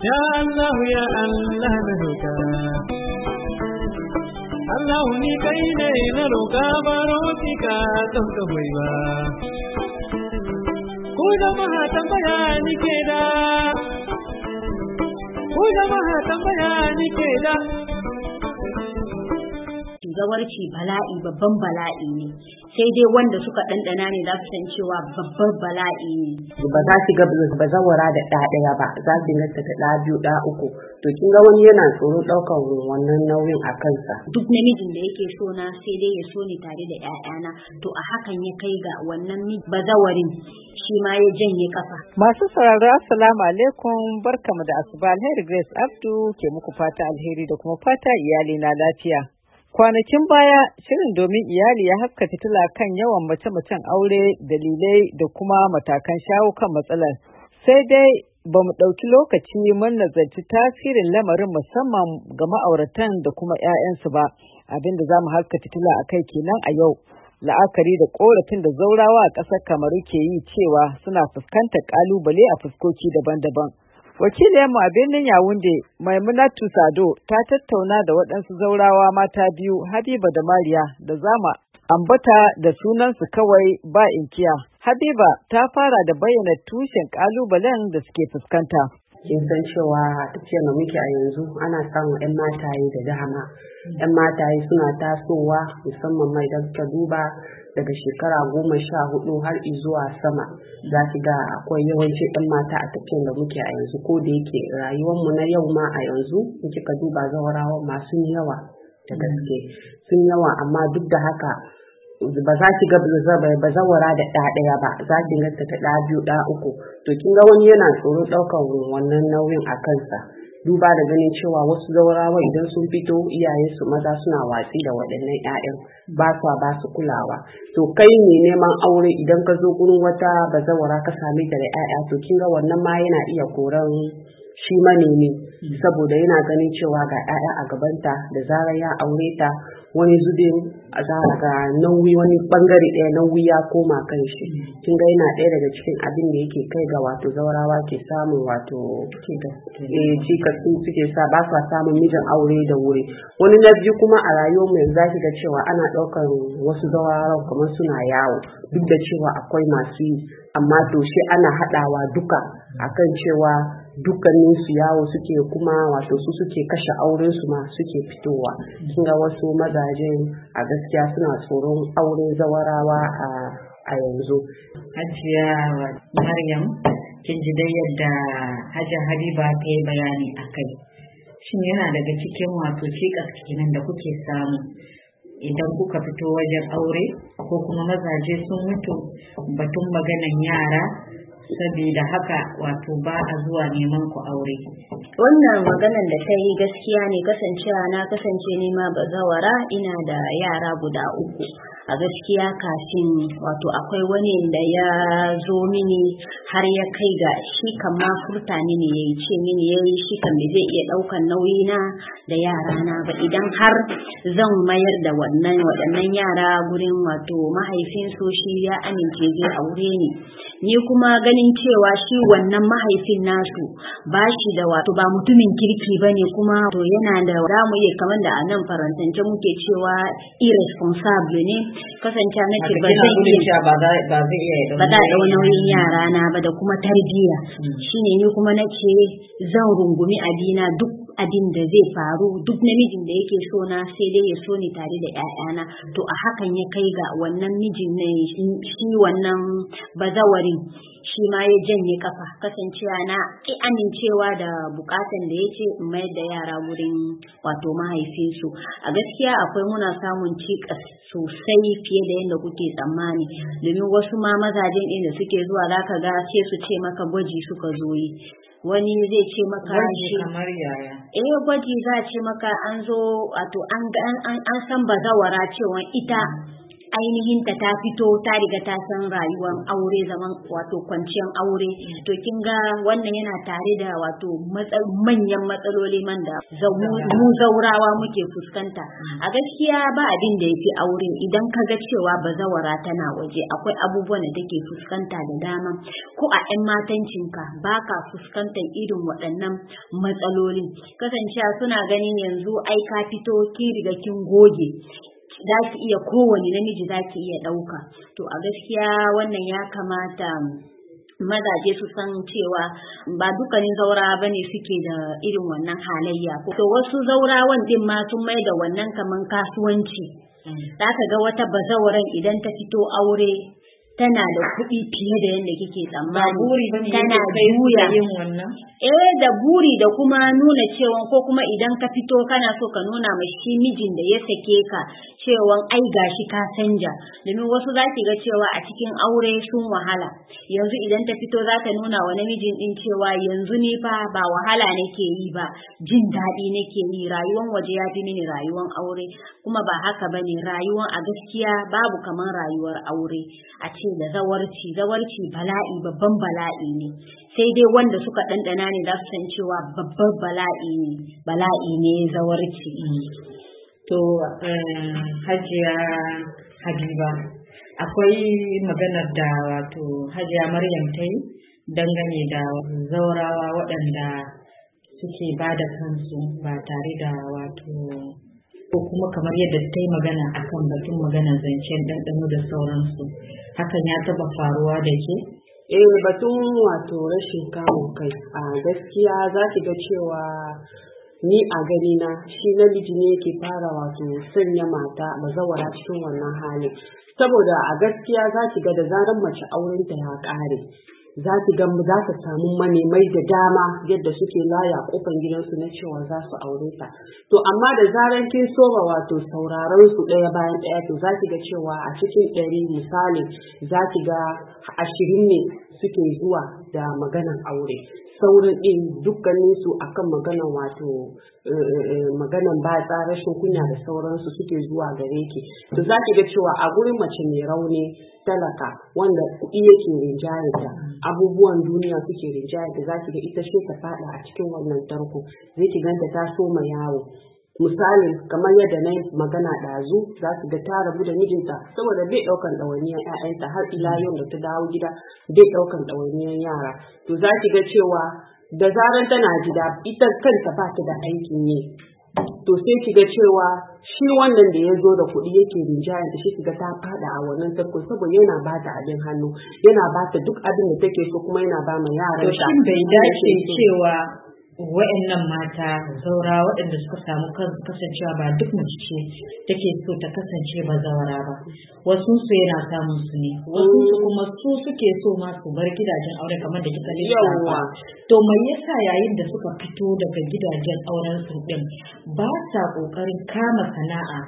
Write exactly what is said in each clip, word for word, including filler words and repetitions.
Ya Allah ya Allah na roƙa Allah ni kai ne na roƙa baro ki ka don ka hoyi ba ku jama'a tambaya ni ke da ku jama'a tambaya ni ke da zawarci bala'i babban bala'i ne sai dai wanda suka ɗanɗana ne za su san cewa babban bala'i ne. Ba za ki ga ba zawara da ɗa ɗaya ba, za ki ga ta ɗa biyu ɗa uku. To kin ga wani yana tsoro ɗaukar wannan nauyin a kansa. Duk namijin da yake so na sai dai ya so ni tare da ƴaƴana, to a hakan ya kai ga wannan bazawarin shi ma ya janye kafa. Masu sauraro assalamu alaikum, barkamu da asuba. Alheri Grace Abdu ke muku fata alheri da kuma fata iyali na lafiya. Kwanakin baya shirin domin iyali ya haska fitila kan yawan mace-macen aure, dalilai da kuma matakan shawo kan matsalar. Sai dai ba mu ɗauki lokaci mun nazarci tasirin lamarin musamman ga ma'auratan da kuma 'ya'yansu ba, abinda za mu haska fitila a kai kenan a yau. La'akari da ƙorafin da zaurawa a ƙasar Kamaru ke yi cewa suna fuskantar ƙalubale a fuskoki daban-daban. Wakiliyarmu a birnin Yawunde, Maimunatu Sado, ta tattauna da waɗansu zaurawa mata biyu, Habiba da Mariya, da zama ambata da sunansu kawai ba inkiya. Habiba ta fara da bayyana tushen ƙalubalen da suke fuskanta. Kin san cewa tafiyar da muke a yanzu ana samun 'yan mataye da dama. 'Yan mataye suna tasowa musamman mai da ka duba daga shekara goma sha hudu har zuwa sama. Za ki ga akwai yawanci 'yan mata a tafiyar da muke a yanzu, ko da yake rayuwarmu na yau ma a yanzu in kika duba zawarawa masu yawa da gaske sun yawa, amma duk da haka ba za ki ga ba zawara da ɗa ɗaya ba, za ki ga ta ɗa biyu ɗa uku. To kin ga wani yana tsoron ɗaukar wannan nauyin a kansa, duba da ganin cewa wasu zawarawa idan sun fito iyayensu maza suna watsi da waɗannan 'ya'yan, ba su ba su kulawa. To kai ne neman aure idan ka zo gurin wata bazawara ka same ta da 'ya'ya, to kin ga wannan ma yana iya koran shi manemi, saboda yana ganin cewa ga 'ya'ya a gabanta, da zarar ya aure ta wani zubin a za ga nauyi, wani bangare ɗaya nauyi ya koma kan shi. Kin ga yana ɗaya daga cikin abin da yake kai ga wato zaurawa ke samun wato eh cikas suke sa ba su samun mijin aure da wuri. Wani na biyu kuma a rayuwar mu yanzu zaki ga cewa ana ɗaukar wasu zaurawa kamar suna yawo, duk da cewa akwai masu yi, amma to shi ana haɗawa duka akan cewa dukkanin su yawo suke, kuma wato su suke kashe auren su ma suke fitowa. Kin ga wasu mazaje a gaskiya suna tsoron auren zawarawa a a yanzu. Hajiya Maryam, kin ji dai yadda Hajiya Habiba ta yi bayani akai. Shin yana daga cikin wato cikas kenan da kuke samu idan kuka fito wajen aure, ko kuma mazaje sun mutu batun maganan yara, saboda haka wato ba a zuwa neman ku aure? Wannan maganan da ta yi gaskiya ne, kasancewa na kasance nema bazawara, ina da yara guda uku. A gaskiya kafin wato akwai wani da ya zo mini har ya kai ga shi kan ma furta mini ya yi ce mini ya yi shi kan bai zai iya ɗaukan nauyina da yarana ba, idan har zan mayar da wannan waɗannan yara gurin wato mahaifinsu, shi ya amince zai aure ni. Ni kuma ganin cewa shi wannan mahaifin nasu ba shi da wato ba mutumin kirki ba ne, kuma to yana da zamu iya kamar da a nan farantance muke cewa irresponsible ne, kasance na ce ba zai iya ba zai iya ba da ɗau nauyin yara na ba da kuma tarbiyya. Shine ni kuma nace zan rungumi abina, duk abin da zai faru, duk namijin da yake so na sai dai ya so ni tare da ƴaƴana. To a hakan ya kai ga wannan mijin ne, shi wannan bazawarin shi ma ya janye kafa, kasancewa na ki amincewa da bukatan da yake in mayar da yara wurin wato mahaifinsu. A gaskiya akwai muna samun cikas sosai fiye da yadda kuke tsammani, domin wasu ma mazajen ɗin da suke zuwa zaka ga sai su ce maka gwaji suka zo yi. Wani zai ce maka shi kamar yaya? Eh gwaji za ce maka an zo wato an an an san bazawara cewa ita ainihin ta ta fito ta riga ta san rayuwar aure zaman wato kwanciyar aure to kin ga wannan yana tare da wato manyan matsaloli man da mu zaurawa muke fuskanta a gaskiya ba abin da yafi aure idan ka ga cewa bazawara tana waje akwai abubuwan da take fuskanta da dama ko a ƴan matancinka ba ka fuskantar irin waɗannan matsaloli kasancewa suna ganin yanzu ai ka fito kin riga kin goge za ki iya kowane namiji za ki iya ɗauka to a gaskiya wannan ya kamata mazaje su san cewa ba dukkanin zaurawa bane suke da irin wannan halayya to wasu zaurawan din ma sun mai da wannan kaman kasuwanci za ka ga wata bazawaran idan ta fito aure tana da kuɗi fiye da yadda kike tsammani tana juya yin wannan eh da buri da kuma nuna cewa ko kuma idan ka fito kana so ka nuna ma shi mijin da ya sake ka cewa ai gashi ka canja domin wasu zaki ga cewa a cikin aure sun wahala yanzu idan ta fito za ta nuna wa namijin din cewa yanzu ni fa ba wahala nake yi ba jin daɗi nake yi rayuwan waje ya fi mini rayuwan aure kuma ba haka bane rayuwan a gaskiya babu kaman rayuwar aure a ce da zawarci zawarci bala'i babban bala'i ne sai dai wanda suka ɗanɗana ne za su san cewa babban bala'i ne bala'i ne zawarci to hajiya Habiba akwai maganar da wato hajiya Maryam ta yi dangane da zaurawa waɗanda suke ba da kansu ba tare da wato ko kuma kamar yadda ta yi magana akan batun maganar zancen ɗanɗano da sauransu hakan ya taɓa faruwa da ke? eh batun wato rashin kamun kai a gaskiya za ki ga cewa ni a gani na shi namiji ne yake fara wato sanya mata bazawara cikin wannan hali saboda a gaskiya za ki ga da zarar mace aurenta ya ƙare za ki ga za ta samu manemai da dama yadda suke laya kofar gidansu na cewa za su aure ta to amma da zarar kin soma wato sauraron su ɗaya bayan ɗaya to za ki ga cewa a cikin ɗari misali za ki ga ashirin ne suke zuwa da maganan aure saurin ɗin dukkanin su akan maganan wato maganan batsa rashin kunya da sauransu suke zuwa gare ki to za ki ga cewa a gurin mace mai rauni talaka wanda kuɗi yake rinjayarta abubuwan duniya suke rinjayarta za ki ga ita ce ta faɗa a cikin wannan tarko zai ki ganta ta soma yawo misali kamar yadda na yi magana ɗazu za su ga ta rabu da mijinta saboda bai ɗaukan ɗawainiyar ‘ya'yanta har ila yau da ta dawo gida bai ɗaukan ɗawainiyar yara to za ki ga cewa da zaran tana gida ita kanta ba ta da aikin yi to sai ki ga cewa shi wannan da ya zo da kuɗi yake rinjaya da shi ki ga ta fada a wannan tarko saboda yana ba ta abin hannu yana ba ta duk abin da take so kuma yana ba ma yaran ta. To shin bai dace cewa wa'annan mata zaura waɗanda suka samu kasancewa ba duk mace ce take so ta kasance ba zawara ba wasu su yana samun su ne wasu su kuma su suke so ma su bar gidajen aure kamar da kika lissafa to mai yasa yayin da suka fito daga gidajen auren su din ba sa kokarin kama sana'a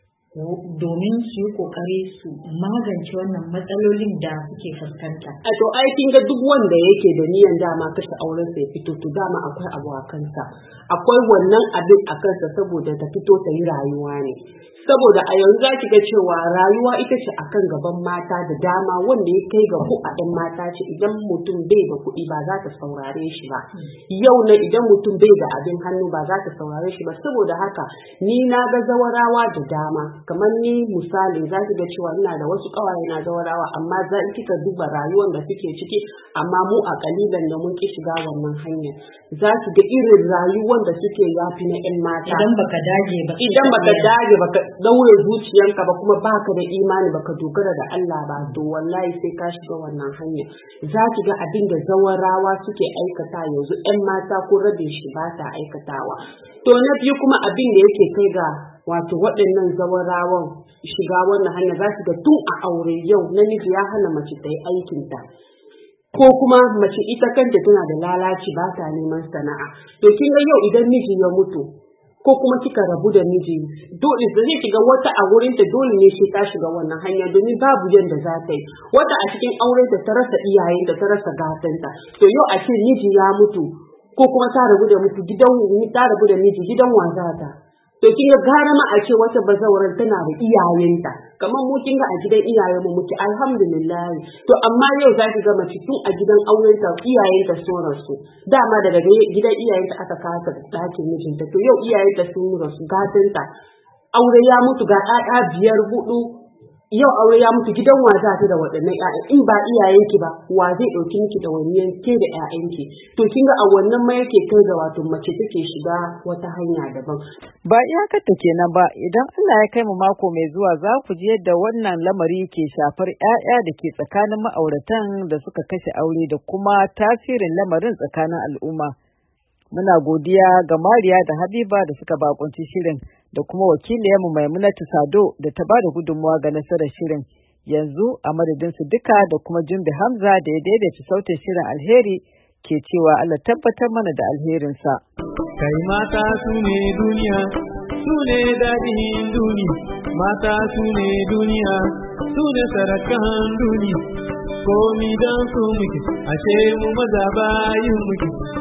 domin su yi kokari su magance wannan matsalolin da suke fuskanta. A to ai kin ga duk wanda yake da niyan dama kashe auren sa ya fito to dama akwai abu a kansa. Akwai wannan abin a kansa saboda ta fito ta yi rayuwa ne. Saboda a yanzu za ki ga cewa rayuwa ita ce akan gaban mata da dama wanda ya kai ga ku a ɗan mata ce idan mutum bai da kuɗi ba za ta saurare shi ba. Yau na idan mutum bai da abin hannu ba za ta saurare shi ba saboda haka ni na ga zawarawa da dama kamar ni misali za ki ga cewa ina da wasu ƙawaye na zawarawa amma za kika duba rayuwar da suke ciki amma mu a kalilan da mun ki shiga wannan hanyar za ki ga irin rayuwar da suke yafi na ƴan mata. Idan baka dage ba. Idan baka dage baka daure zuciyanka ba kuma baka da imani baka dogara da Allah ba to wallahi sai ka shiga wannan hanya za ki ga abin da zawarawa suke aikata yanzu ƴan mata ko rabin shi ba ta aikatawa to na biyu kuma abin da yake kai ga wato waɗannan zawarawan shiga wannan hanya za ki ga tun a aure yau namiji ya hana mace ta yi aikinta ko kuma mace ita kanta tana da lalaci ba ta neman sana'a to kin ga yau idan miji ya mutu ko kuma kika rabu da miji dole zai shiga wata a wurin ta dole ne sai ta shiga wannan hanya domin babu yanda za ta yi wata a cikin auren ta ta rasa iyayen ta ta rasa gatanta to yau a ce miji ya mutu ko kuma ta rabu da mutu gidan ta rabu da miji gidan wa za ta to kin ga gara ma a ce wata bazawarar tana da iyayenta kamar mu kin ga a gidan iyayen mu muke alhamdulillah to amma yau za ki ga mace tun a gidan aurenta iyayenta sun rasu dama daga gidan iyayenta aka kasa dakin mijinta to yau iyayenta sun rasu gadanta aure ya mutu ga ɗaɗa biyar hudu yau aure ya mutu gidan wa za ta da waɗannan ƴaƴan in ba iyayenki ba wa zai ɗauki miki da wani ke da ƴaƴanki to kin ga a wannan ma yake kai ga wato mace take shiga wata hanya daban. Ba iyakar ta kenan ba idan Allah ya kai mu mako mai zuwa za ku ji yadda wannan lamari ke shafar ƴaƴa da ke tsakanin ma'auratan da suka kashe aure da kuma tasirin lamarin tsakanin al'umma. Muna godiya ga Mariya da Habiba da suka bakunci shirin da kuma wakiliyarmu Maimunatu Sado da ta bada gudunmawa ga nasarar shirin. Yanzu a madadin su duka da kuma Jumbe Hamza da ya daidaita sautin shirin Alheri ke cewa Allah tabbatar mana da alherinsa. Kai mata su ne duniya, su ne daɗin duniya, mata su ne duniya, su ne sarakan duniya, komi don su muke, ashe mu maza bayin muke.